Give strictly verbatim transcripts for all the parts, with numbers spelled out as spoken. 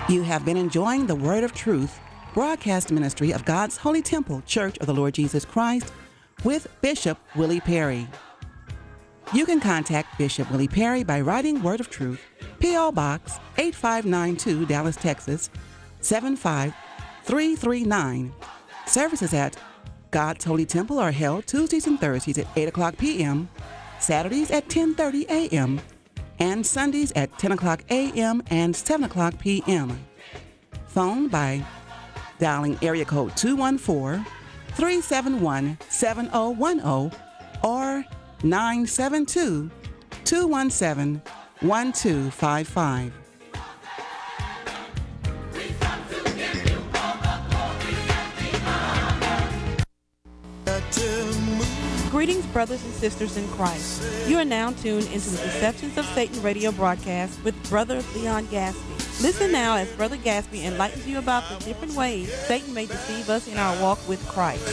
You have been enjoying the Word of Truth broadcast ministry of God's Holy Temple Church of the Lord Jesus Christ with Bishop Willie Perry. You can contact Bishop Willie Perry by writing Word of Truth, P O. Box eight five nine two, Dallas, Texas, seven five three three nine. Services at God's Holy Temple are held Tuesdays and Thursdays at eight o'clock p.m., Saturdays at ten thirty a.m., and Sundays at ten o'clock a.m. and seven o'clock p.m. Phone by dialing area code two one four, three seven one, seven zero one zero or nine seven two, two one seven, one two five five. Greetings, brothers and sisters in Christ. You are now tuned into the Deceptions of Satan radio broadcast with Brother Leon Gaspy. Listen now as Brother Gaspy enlightens you about the different ways Satan may deceive us in our walk with Christ.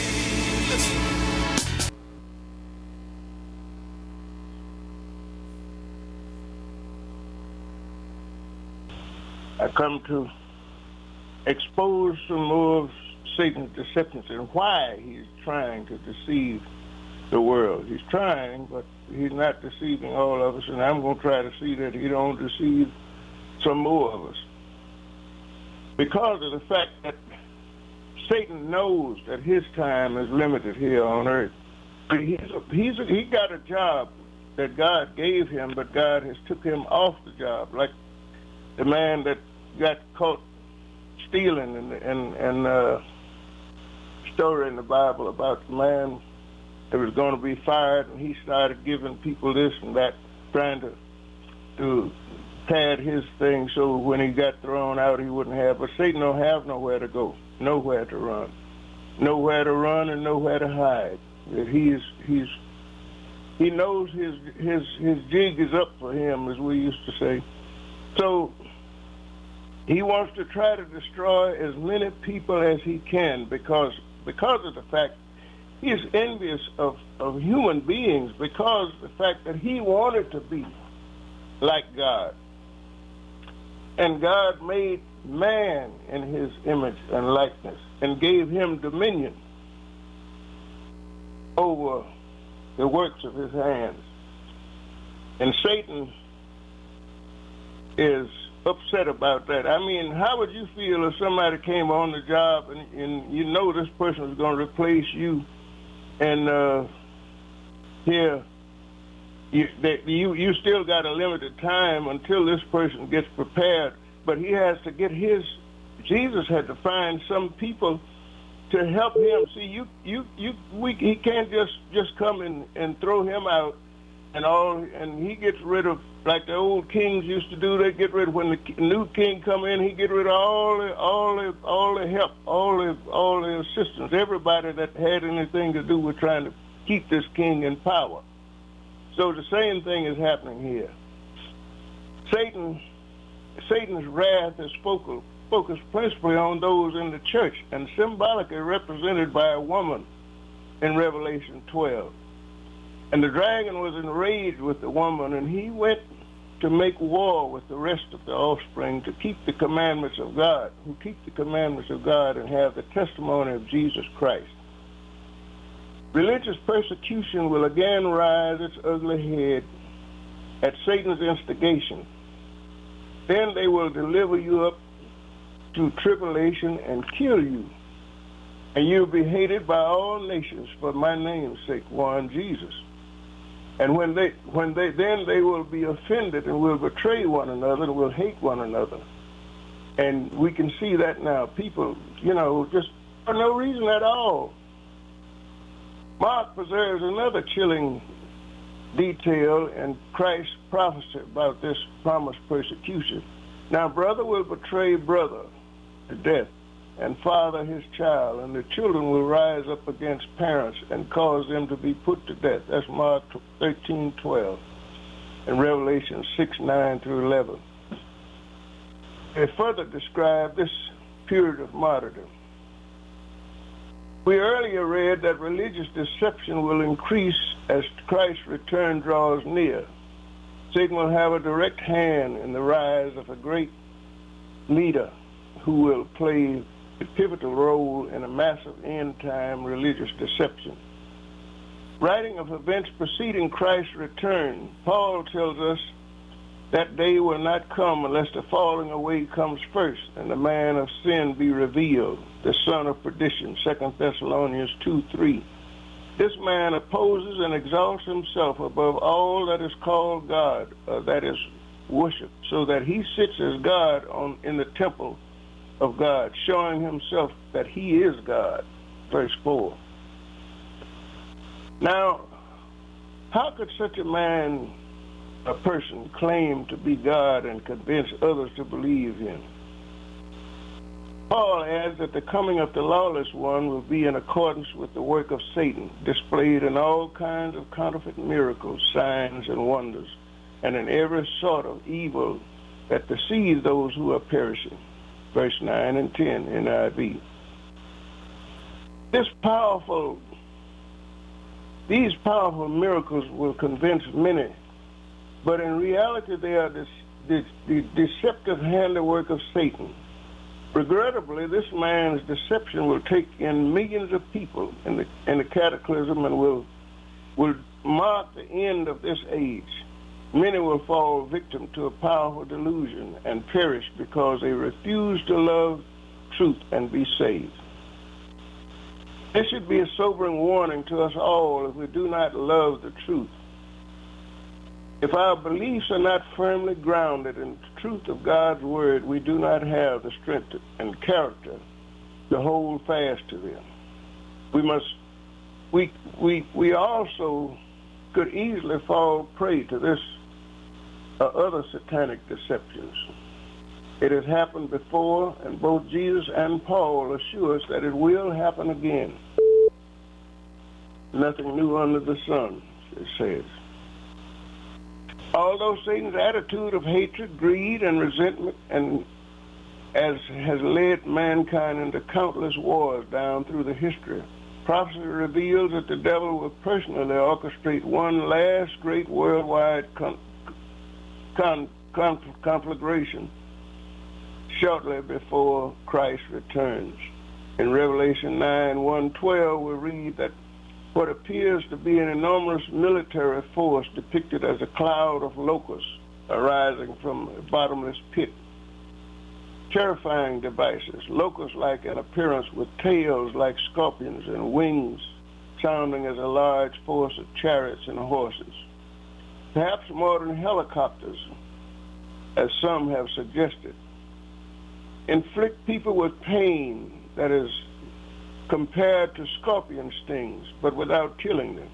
I come to expose some more of Satan's deceptions and why he's trying to deceive the world. He's trying, but he's not deceiving all of us, and I'm going to try to see that he don't deceive some more of us. Because of the fact that Satan knows that his time is limited here on earth. He's a, he's a, he got a job that God gave him, but God has took him off the job, like the man that got caught stealing and and and uh, story in the Bible about the man that was going to be fired, and he started giving people this and that, trying to to pad his thing so when he got thrown out he wouldn't have. But Satan don't have nowhere to go, nowhere to run, nowhere to run, and nowhere to hide. He's he's he knows his his his jig is up for him, as we used to say. So he wants to try to destroy as many people as he can because because of the fact he is envious of, of human beings, because of the fact that he wanted to be like God. And God made man in his image and likeness and gave him dominion over the works of his hands. And Satan is upset about that. I mean, how would you feel if somebody came on the job and, and you know this person is going to replace you, and uh, here you, that you you still got a limited time until this person gets prepared, but he has to get his. Jesus had to find some people to help him. See, you you you we he can't just just come and and throw him out. And all, and he gets rid of, like the old kings used to do. They get rid of, when the new king come in, he get rid of all the all the all the help, all the all the assistants, everybody that had anything to do with trying to keep this king in power. So the same thing is happening here. Satan, Satan's wrath is focused focused principally on those in the church, and symbolically represented by a woman in Revelation twelve. And the dragon was enraged with the woman, and he went to make war with the rest of the offspring to keep the commandments of God, who keep the commandments of God and have the testimony of Jesus Christ. Religious persecution will again rise its ugly head at Satan's instigation. Then they will deliver you up to tribulation and kill you, and you'll be hated by all nations for my name's sake, one Jesus. And when they, when they, then they will be offended and will betray one another and will hate one another. And we can see that now. People, you know, just for no reason at all. Mark preserves another chilling detail in Christ's prophecy about this promised persecution. Now, brother will betray brother to death, and father his child, and the children will rise up against parents and cause them to be put to death. That's Mark thirteen twelve, and Revelation six nine through eleven. They further describe this period of martyrdom. We earlier read that religious deception will increase as Christ's return draws near. Satan will have a direct hand in the rise of a great leader who will play a pivotal role in a massive end-time religious deception. Writing of events preceding Christ's return, Paul tells us that day will not come unless the falling away comes first and the man of sin be revealed, the son of perdition, Second Thessalonians two three. This man opposes and exalts himself above all that is called God, uh, that is worship, so that he sits as God on in the temple of God, showing himself that he is God. Verse four. Now, how could such a man, a person, claim to be God and convince others to believe him? Paul adds that the coming of the lawless one will be in accordance with the work of Satan, displayed in all kinds of counterfeit miracles, signs, and wonders, and in every sort of evil that deceives those who are perishing. Verse nine and ten, N I V. This powerful, these powerful miracles will convince many, but in reality they are this, this, the deceptive handiwork of Satan. Regrettably, this man's deception will take in millions of people in the, in the cataclysm and will, will mark the end of this age. Many will fall victim to a powerful delusion and perish because they refuse to love truth and be saved. This should be a sobering warning to us all if we do not love the truth. If our beliefs are not firmly grounded in the truth of God's word, we do not have the strength and character to hold fast to them. We must, we, we, we also could easily fall prey to this or other satanic deceptions. It has happened before, and both Jesus and Paul assure us that it will happen again. Nothing new under the sun, it says. Although Satan's attitude of hatred, greed, and resentment and as has led mankind into countless wars down through the history, prophecy reveals that the devil will personally orchestrate one last great worldwide con- con- con- conflagration shortly before Christ returns. In Revelation nine, one twelve, we read that what appears to be an enormous military force depicted as a cloud of locusts arising from a bottomless pit. Terrifying devices, locust-like in appearance with tails like scorpions and wings sounding as a large force of chariots and horses. Perhaps more than helicopters, as some have suggested. Inflict people with pain that is compared to scorpion stings, but without killing them.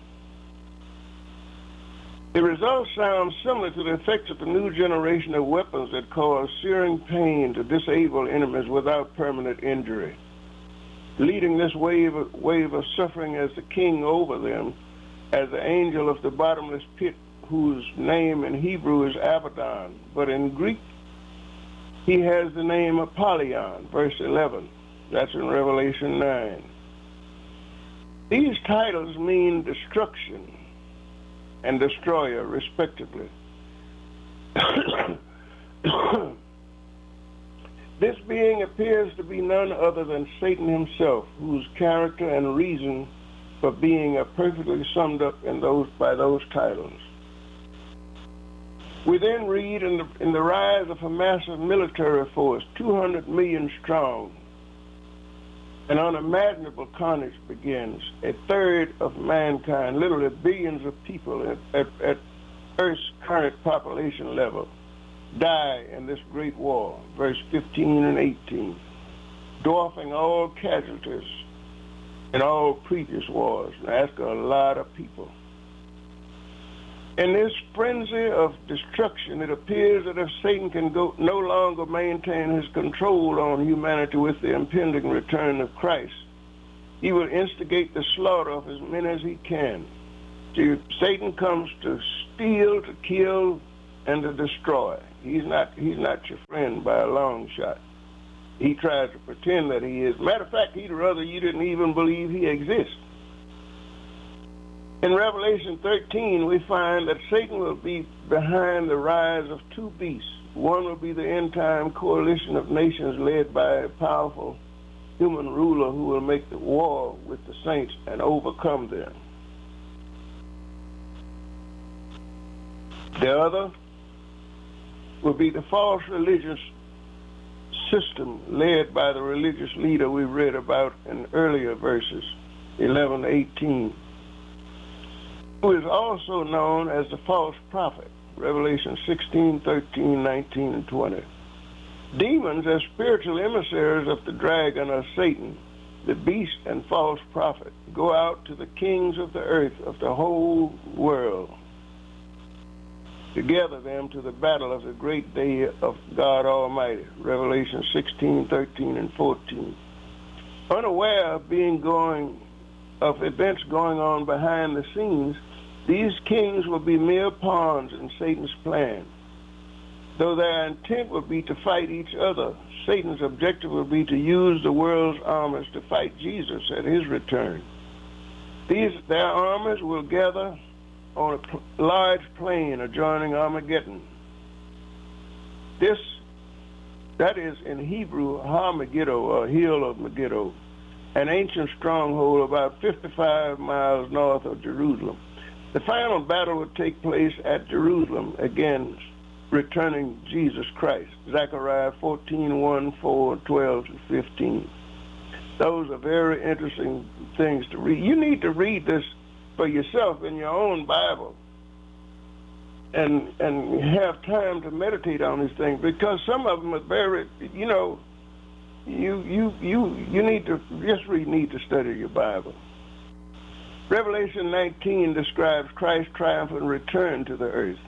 The results sound similar to the effects of the new generation of weapons that cause searing pain to disable enemies without permanent injury, leading this wave of, wave of suffering as the king over them, as the angel of the bottomless pit, whose name in Hebrew is Abaddon, but in Greek he has the name Apollyon, verse eleven. That's in Revelation nine. These titles mean destruction and destroyer, respectively. This being appears to be none other than Satan himself, whose character and reason for being are perfectly summed up in those by those titles. We then read in the, in the rise of a massive military force, two hundred million strong, an unimaginable carnage begins. A third of mankind, literally billions of people at, at, at Earth's current population level, die in this great war, verse fifteen and eighteen, dwarfing all casualties in all previous wars. Now, that's a lot of people. In this frenzy of destruction, it appears that if Satan can go, no longer maintain his control on humanity with the impending return of Christ, he will instigate the slaughter of as many as he can. See, Satan comes to steal, to kill, and to destroy. He's not, he's not your friend by a long shot. He tries to pretend that he is. Matter of fact, he'd rather you didn't even believe he exists. In Revelation thirteen, we find that Satan will be behind the rise of two beasts, One will be the end-time coalition of nations led by a powerful human ruler who will make the war with the saints and overcome them. The other will be the false religious system led by the religious leader we read about in earlier verses, eleven to eighteen, who is also known as the false prophet, Revelation sixteen, thirteen, nineteen, and twenty. Demons as spiritual emissaries of the dragon or Satan, the beast and false prophet, go out to the kings of the earth of the whole world to gather them to the battle of the great day of God Almighty, Revelation sixteen, thirteen, and fourteen. Unaware of being going, of events going on behind the scenes, these kings will be mere pawns in Satan's plan. Though their intent will be to fight each other, Satan's objective will be to use the world's armies to fight Jesus at his return. These, their armies will gather on a pl- large plain adjoining Armageddon. This, that is in Hebrew, Har-Megiddo, or Hill of Megiddo, an ancient stronghold about fifty-five miles north of Jerusalem. The final battle would take place at Jerusalem against returning Jesus Christ, Zechariah fourteen, one, four, twelve, and fifteen. Those are very interesting things to read. You need to read this for yourself in your own Bible and and have time to meditate on these things, because some of them are very, you know, you you you you need to just really need to study your Bible. Revelation nineteen describes Christ's triumphant return to the earth.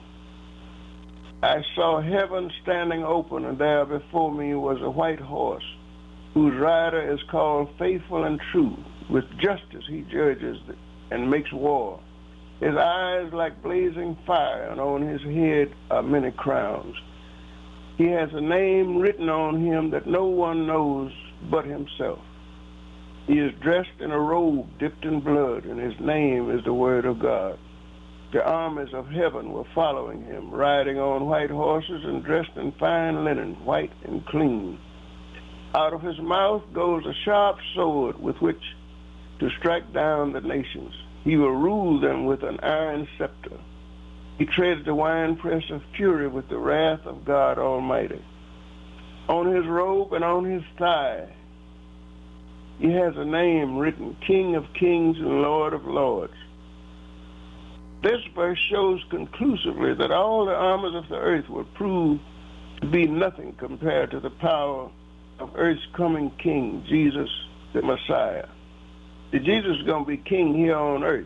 I saw heaven standing open, and there before me was a white horse, whose rider is called Faithful and True. With justice he judges and makes war. His eyes like blazing fire, and on his head are many crowns. He has a name written on him that no one knows but himself. He is dressed in a robe dipped in blood, and his name is the Word of God. The armies of heaven were following him, riding on white horses and dressed in fine linen, white and clean. Out of his mouth goes a sharp sword with which to strike down the nations. He will rule them with an iron scepter. He treads the winepress of fury with the wrath of God Almighty. On his robe and on his thigh, he has a name written, King of Kings and Lord of Lords. This verse shows conclusively that all the armies of the earth will prove to be nothing compared to the power of earth's coming King, Jesus the Messiah. That Jesus is going to be king here on earth.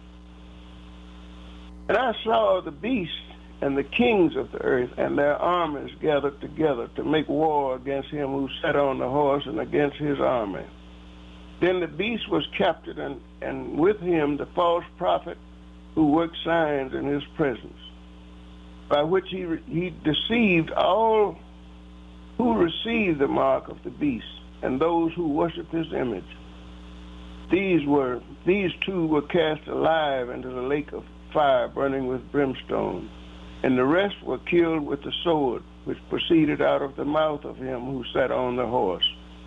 And I saw the beast and the kings of the earth and their armies gathered together to make war against him who sat on the horse and against his army. Then the beast was captured, and, and with him the false prophet who worked signs in his presence, by which he, he deceived all who received the mark of the beast and those who worship his image. These were these two were cast alive into the lake of fire burning with brimstone, and the rest were killed with the sword which proceeded out of the mouth of him who sat on the horse.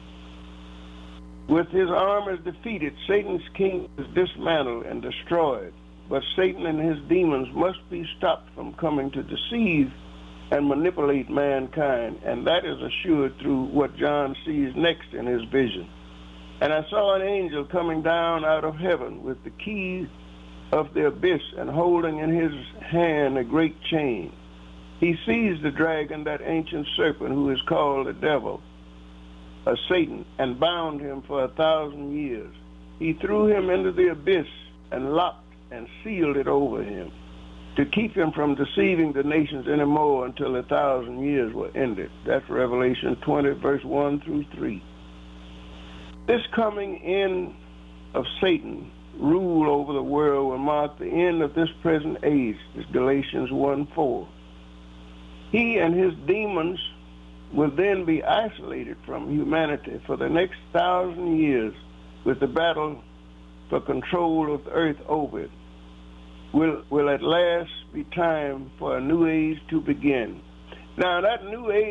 With his armies defeated, Satan's kingdom is dismantled and destroyed, but Satan and his demons must be stopped from coming to deceive and manipulate mankind, and that is assured through what John sees next in his vision. And I saw an angel coming down out of heaven with the key of the abyss and holding in his hand a great chain. He seized the dragon, that ancient serpent who is called the devil, a Satan, and bound him for a thousand years. He threw him into the abyss and locked and sealed it over him to keep him from deceiving the nations anymore until a thousand years were ended. That's Revelation twenty, verse one through three. This coming in of Satan rule over the world will mark the end of this present age, is Galatians one four. He and his demons will then be isolated from humanity for the next thousand years, with the battle for control of the earth over it. Will, will at last be time for a new age to begin. Now, that new age